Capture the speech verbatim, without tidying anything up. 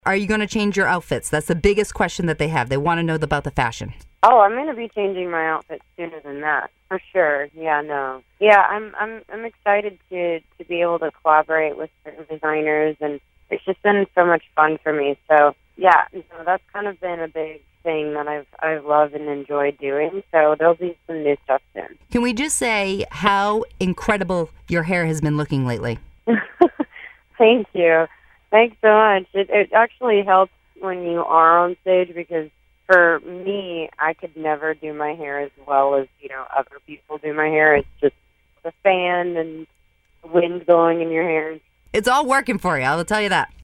Are you going to change your outfits? That's the biggest question that they have. They want to know about the fashion. Oh, I'm going to be changing my outfit sooner than that, for sure. Yeah, no. Yeah, I'm I'm I'm excited to, to be able to collaborate with certain designers, and it's just been so much fun for me. So, yeah, no, that's kind of been a big thing that I've I've loved and enjoyed doing. So there'll be some new stuff soon. Can we just say how incredible your hair has been looking lately? Thank you. Thanks so much. It, it actually helps when you are on stage because for me, I could never do my hair as well as, you know, other people do my hair. It's just the fan and the wind going in your hair. It's all working for you, I'll tell you that.